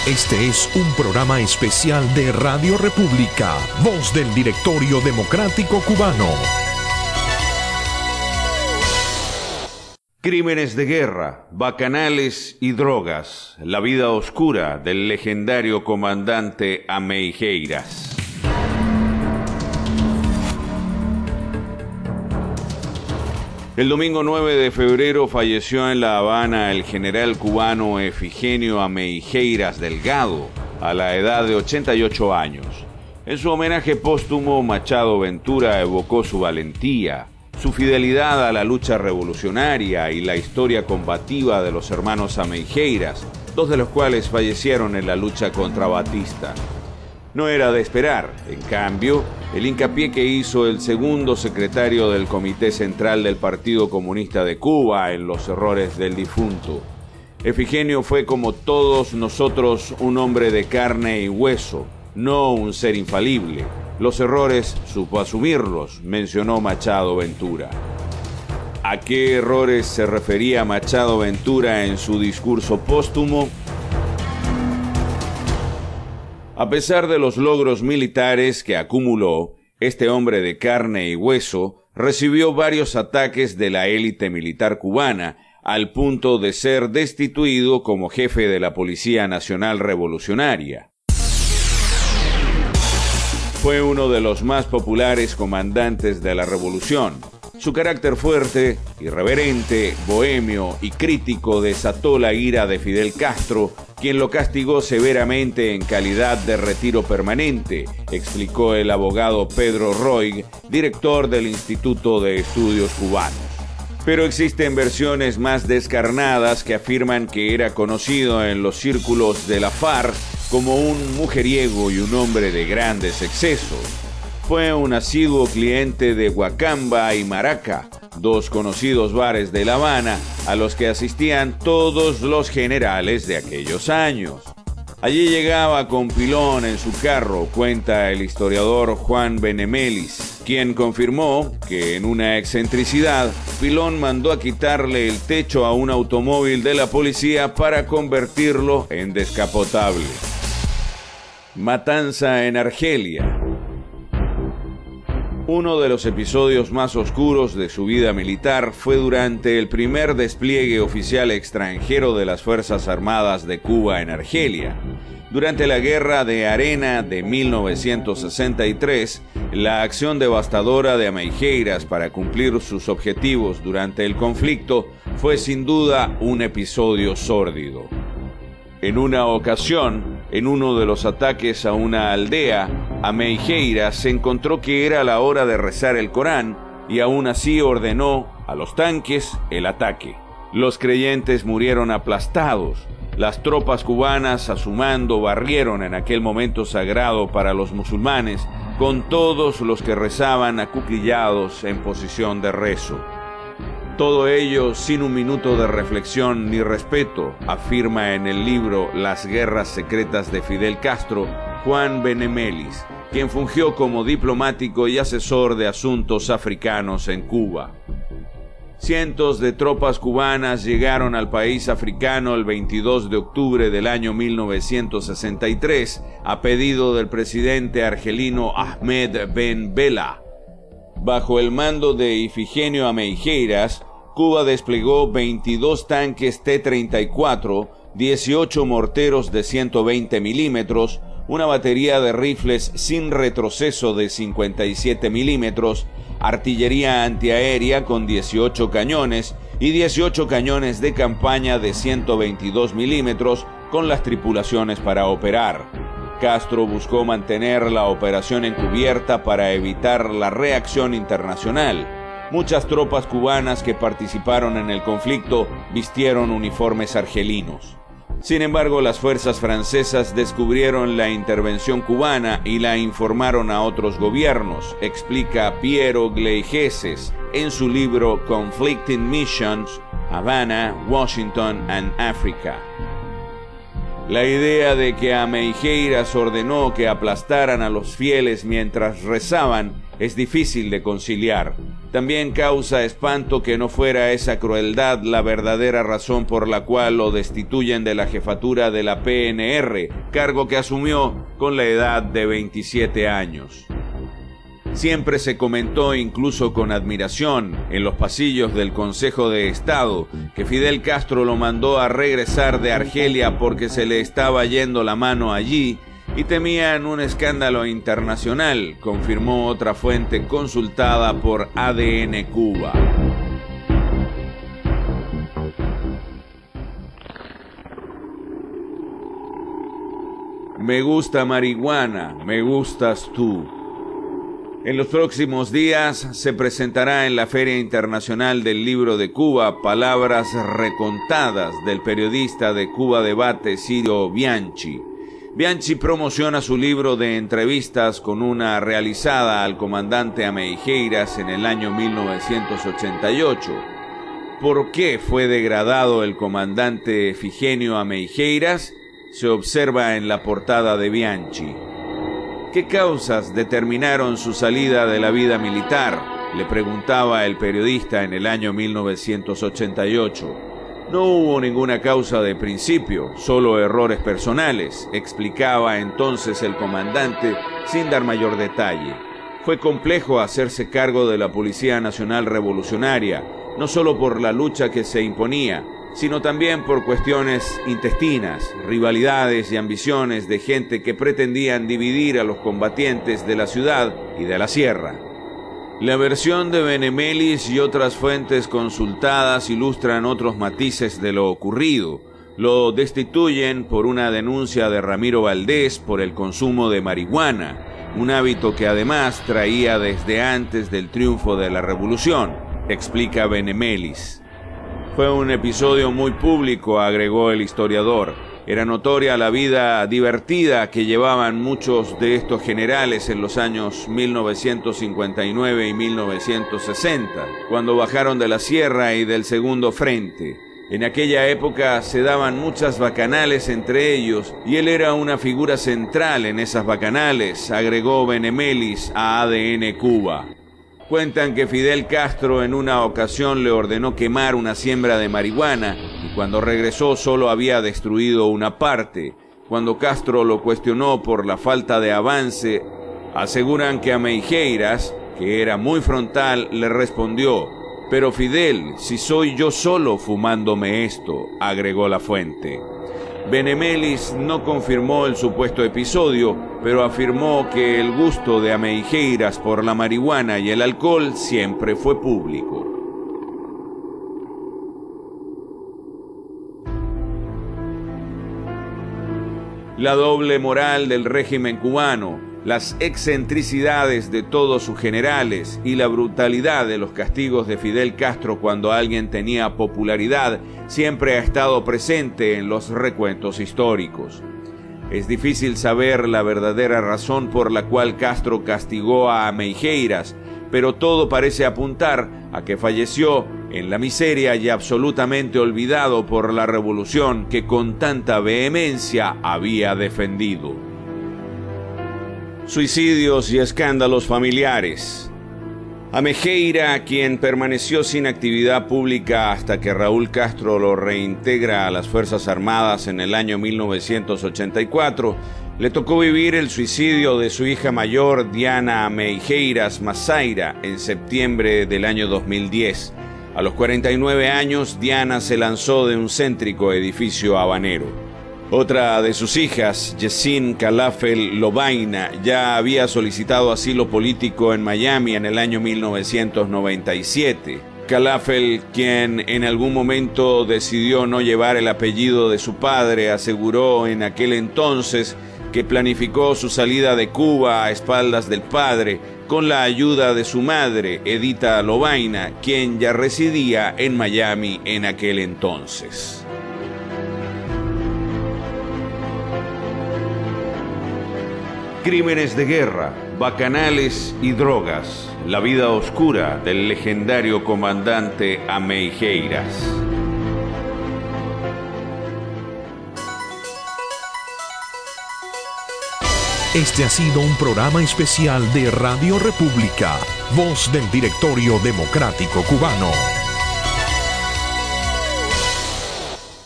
Este es un programa especial de Radio República, voz del Directorio Democrático Cubano. Crímenes de guerra, bacanales y drogas. La vida oscura del legendario comandante Ameijeiras. El domingo 9 de febrero falleció en La Habana el general cubano Efigenio Ameijeiras Delgado, a la edad de 88 años. En su homenaje póstumo, Machado Ventura evocó su valentía, su fidelidad a la lucha revolucionaria y la historia combativa de los hermanos Ameijeiras, dos de los cuales fallecieron en la lucha contra Batista. No era de esperar, en cambio, el hincapié que hizo el segundo secretario del Comité Central del Partido Comunista de Cuba en los errores del difunto. Efigenio fue, como todos nosotros, un hombre de carne y hueso, no un ser infalible. Los errores supo asumirlos, mencionó Machado Ventura. ¿A qué errores se refería Machado Ventura en su discurso póstumo? A pesar de los logros militares que acumuló, este hombre de carne y hueso recibió varios ataques de la élite militar cubana, al punto de ser destituido como jefe de la Policía Nacional Revolucionaria. Fue uno de los más populares comandantes de la revolución. Su carácter fuerte, irreverente, bohemio y crítico desató la ira de Fidel Castro, quien lo castigó severamente en calidad de retiro permanente, explicó el abogado Pedro Roig, director del Instituto de Estudios Cubanos. Pero existen versiones más descarnadas que afirman que era conocido en los círculos de la FARC como un mujeriego y un hombre de grandes excesos. Fue un asiduo cliente de Guacamba y Maraca, dos conocidos bares de La Habana a los que asistían todos los generales de aquellos años. Allí llegaba con Pilón en su carro, cuenta el historiador Juan Benemelis, quien confirmó que en una excentricidad, Pilón mandó a quitarle el techo a un automóvil de la policía para convertirlo en descapotable. Matanza en Argelia. Uno de los episodios más oscuros de su vida militar fue durante el primer despliegue oficial extranjero de las Fuerzas Armadas de Cuba en Argelia. Durante la Guerra de Arena de 1963, la acción devastadora de Ameijeiras para cumplir sus objetivos durante el conflicto fue sin duda un episodio sórdido. En una ocasión, en uno de los ataques a una aldea, Ameijeiras se encontró que era la hora de rezar el Corán y aún así ordenó a los tanques el ataque. Los creyentes murieron aplastados. Las tropas cubanas a su mando barrieron en aquel momento sagrado para los musulmanes, con todos los que rezaban acuclillados en posición de rezo. Todo ello sin un minuto de reflexión ni respeto, afirma en el libro Las guerras secretas de Fidel Castro, Juan Benemelis, quien fungió como diplomático y asesor de asuntos africanos en Cuba. Cientos de tropas cubanas llegaron al país africano el 22 de octubre del año 1963 a pedido del presidente argelino Ahmed Ben Bella. Bajo el mando de Ifigenio Ameijeiras, Cuba desplegó 22 tanques T-34, 18 morteros de 120 milímetros, una batería de rifles sin retroceso de 57 milímetros, artillería antiaérea con 18 cañones y 18 cañones de campaña de 122 milímetros con las tripulaciones para operar. Castro buscó mantener la operación encubierta para evitar la reacción internacional. Muchas tropas cubanas que participaron en el conflicto vistieron uniformes argelinos. Sin embargo, las fuerzas francesas descubrieron la intervención cubana y la informaron a otros gobiernos, explica Piero Gleijeses en su libro Conflicting Missions, Havana, Washington and Africa. La idea de que Ameijeiras ordenó que aplastaran a los fieles mientras rezaban es difícil de conciliar. También causa espanto que no fuera esa crueldad la verdadera razón por la cual lo destituyen de la jefatura de la PNR, cargo que asumió con la edad de 27 años. Siempre se comentó, incluso con admiración, en los pasillos del Consejo de Estado, que Fidel Castro lo mandó a regresar de Argelia porque se le estaba yendo la mano allí y temían un escándalo internacional, confirmó otra fuente consultada por ADN Cuba. Me gusta marihuana, me gustas tú. En los próximos días se presentará en la Feria Internacional del Libro de Cuba Palabras recontadas del periodista de Cuba Debate Ciro Bianchi. Bianchi promociona su libro de entrevistas con una realizada al comandante Ameijeiras en el año 1988. ¿Por qué fue degradado el comandante Efigenio Ameijeiras? Se observa en la portada de Bianchi. ¿Qué causas determinaron su salida de la vida militar?, le preguntaba el periodista en el año 1988. No hubo ninguna causa de principio, solo errores personales, explicaba entonces el comandante sin dar mayor detalle. Fue complejo hacerse cargo de la Policía Nacional Revolucionaria, no solo por la lucha que se imponía, sino también por cuestiones intestinas, rivalidades y ambiciones de gente que pretendían dividir a los combatientes de la ciudad y de la sierra. La versión de Benemelis y otras fuentes consultadas ilustran otros matices de lo ocurrido. Lo destituyen por una denuncia de Ramiro Valdés por el consumo de marihuana, un hábito que además traía desde antes del triunfo de la revolución, explica Benemelis. Fue un episodio muy público, agregó el historiador. Era notoria la vida divertida que llevaban muchos de estos generales en los años 1959 y 1960, cuando bajaron de la sierra y del segundo frente. En aquella época se daban muchas bacanales entre ellos y él era una figura central en esas bacanales, agregó Benemelis a ADN Cuba. Cuentan que Fidel Castro en una ocasión le ordenó quemar una siembra de marihuana y cuando regresó solo había destruido una parte. Cuando Castro lo cuestionó por la falta de avance, aseguran que Ameijeiras, que era muy frontal, le respondió: «Pero Fidel, si soy yo solo fumándome esto», agregó la fuente. Benemelis no confirmó el supuesto episodio, pero afirmó que el gusto de Ameijeiras por la marihuana y el alcohol siempre fue público. La doble moral del régimen cubano, las excentricidades de todos sus generales y la brutalidad de los castigos de Fidel Castro cuando alguien tenía popularidad siempre ha estado presente en los recuentos históricos. Es difícil saber la verdadera razón por la cual Castro castigó a Ameijeiras, pero todo parece apuntar a que falleció en la miseria y absolutamente olvidado por la revolución que con tanta vehemencia había defendido. Suicidios y escándalos familiares. Ameijeiras, quien permaneció sin actividad pública hasta que Raúl Castro lo reintegra a las Fuerzas Armadas en el año 1984, le tocó vivir el suicidio de su hija mayor, Diana Ameijeiras Massaira, en septiembre del año 2010. A los 49 años, Diana se lanzó de un céntrico edificio habanero. Otra de sus hijas, Yessin Calafel Lobaina, ya había solicitado asilo político en Miami en el año 1997. Calafel, quien en algún momento decidió no llevar el apellido de su padre, aseguró en aquel entonces que planificó su salida de Cuba a espaldas del padre con la ayuda de su madre, Edita Lobaina, quien ya residía en Miami en aquel entonces. Crímenes de guerra, bacanales y drogas. La vida oscura del legendario comandante Ameijeiras. Este ha sido un programa especial de Radio República, voz del Directorio Democrático Cubano.